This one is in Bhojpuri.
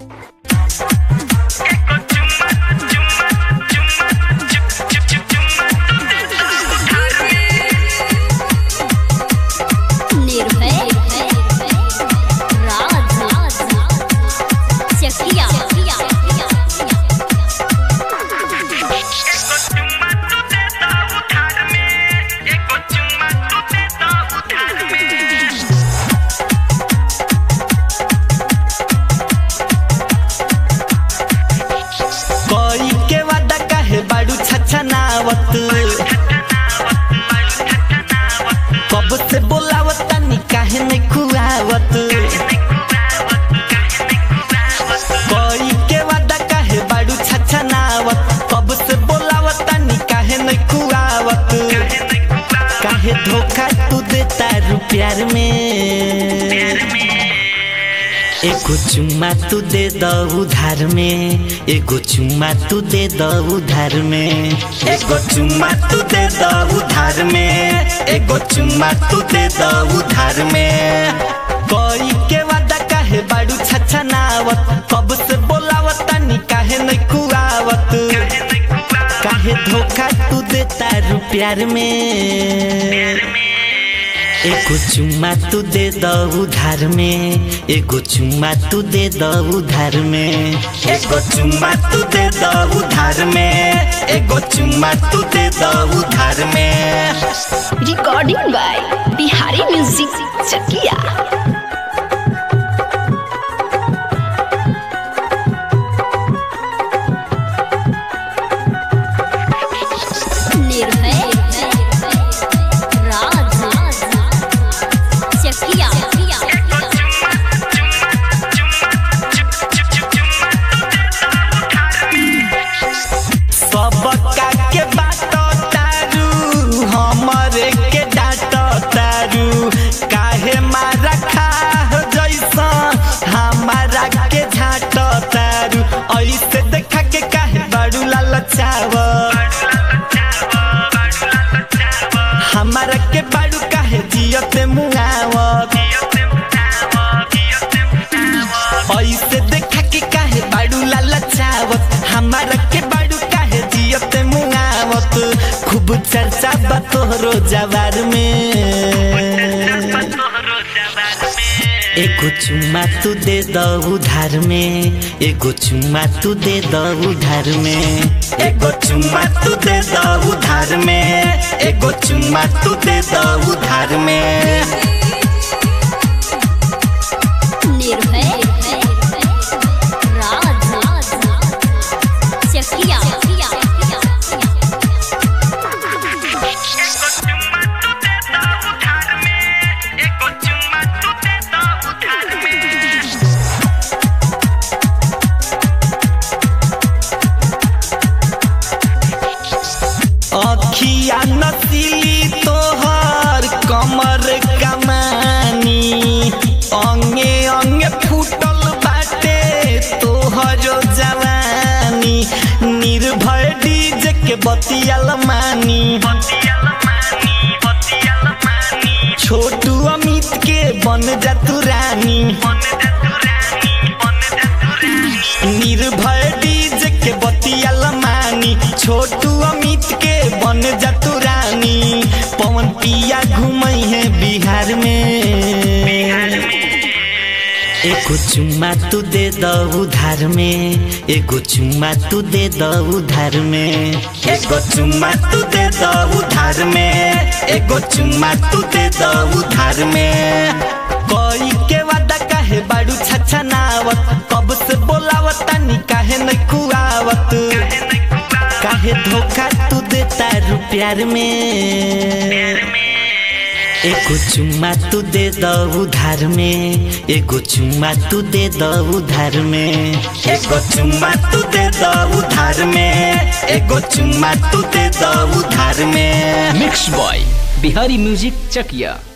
कब से बोलावत तनी काहे नहीं खुआवत कोई के वादा काहे बाड़ू छछनावत कब से बोलावत तनी काहे नहीं खुआवत काहे धोखा तू देता रू प्यार में एगो चुम्मा तू दे दो उधार में एगो चुम्मा तू दे दो उधार में एगो चुम्मा तू दे दो उधार में एगो चुम्मा तू दे दो उधार में कोई के वादा काहे बाड़ू छछनावत कब से बोलावत तनी काहे नहीं खुआवत काहे धोखा तू देता रू प्यार में एगो चुम्मा तू दे दो उधार में एगो चुम्मा तू दे दो उधार में एगो चुम्मा तू दे दो उधार में एगो चुम्मा तू दे दो उधार में। Recording by Bihari music Chakia. काहे मारा खा जैसा हमारा के झाट तारू ऐसे देखा के काहे बड़ू लालचाव हमारा के बड़ू काहे जियते मुआवत ऐसे देखा के काहे बड़ू लालचावत हमारा के बड़ू काहे जियते मुआवत खूब चर्चा बा तोहरो जवार में एगो चुम्मा तू दे दो उधार में एगो चुम्मा तू दे दो उधार में एगो चुम्मा तू दे दो उधार में एगो चुम्मा तू दे दो उधार में। अखिया नसीली तोहर कमर कमानी अंगे अंगे फूटल बाटे तोहर जवानी निर्भय डीजे के बतियाल मानी छोटू अमित के बन जा तू रानी निर्भय डीजे के बतियाल मानी छोटू अमित के बन जा तू रानी पवन पिया घूमई है बिहार में एगो चुम्मा तू दे दो उधार में एगो चुम्मा तू दे दो उधार में एगो चुम्मा तू दे दो उधार में एगो चुम्मा तू दे दो उधार में कोई के वादा काहे बाड़ू छछनावत कब से बोलावत तनी काहे नहीं खुआवत काहे धोखा तू देता रू प्यार में एगो चुम्मा तू दे दो उधार में एगो चुम्मा तू दे दो उधार में एगो चुम्मा तू दे दो उधार में एगो चुम्मा तू दे दो उधार में। मिक्स बॉय बिहारी म्यूजिक चकिया।